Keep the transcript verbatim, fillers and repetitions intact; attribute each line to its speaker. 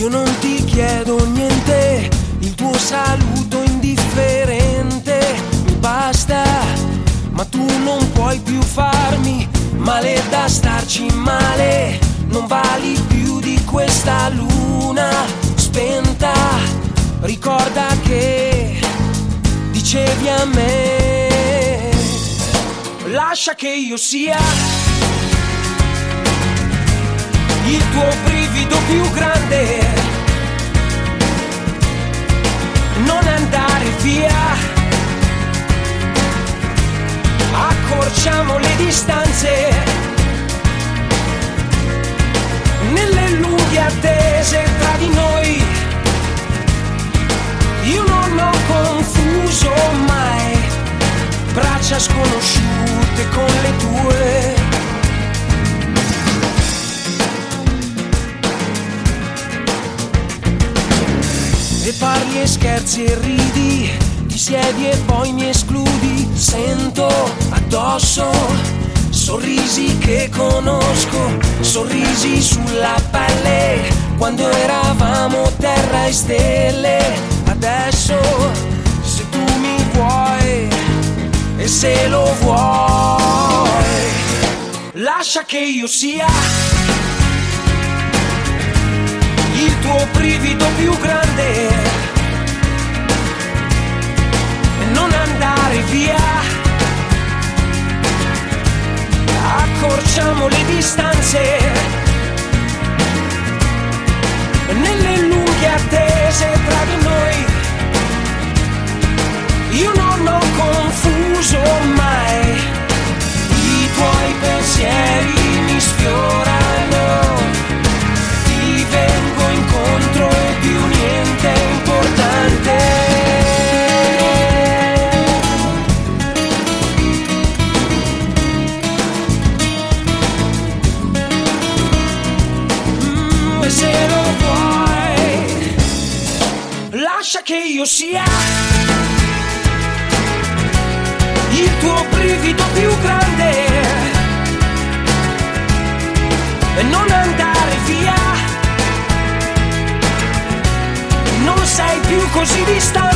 Speaker 1: Io non ti chiedo niente, il tuo saluto indifferente mi basta, ma tu non puoi più farmi male da starci male. Non vali più di questa luna spenta. Ricorda che dicevi a me, lascia che io sia il tuo brivido più grande. Non andare via, accorciamo le distanze. Nelle lunghe attese tra di noi io non ho confuso mai braccia sconosciute con le tue. E parli e scherzi e ridi, ti siedi e poi mi escludi. Sento addosso sorrisi che conosco, sorrisi sulla pelle, quando eravamo terra e stelle. Adesso se tu mi vuoi e se lo vuoi, lascia che io sia il tuo brivido più grande. E non andare via, accorciamo le distanze. Nelle lunghe attese tra di noi io non ho confuso mai. I tuoi pensieri mi sfiorano, ti vengo incontro e più niente è importante. Se lo vuoi, lascia che io sia il tuo brivido più grande. E non andare via, non sei più così distante.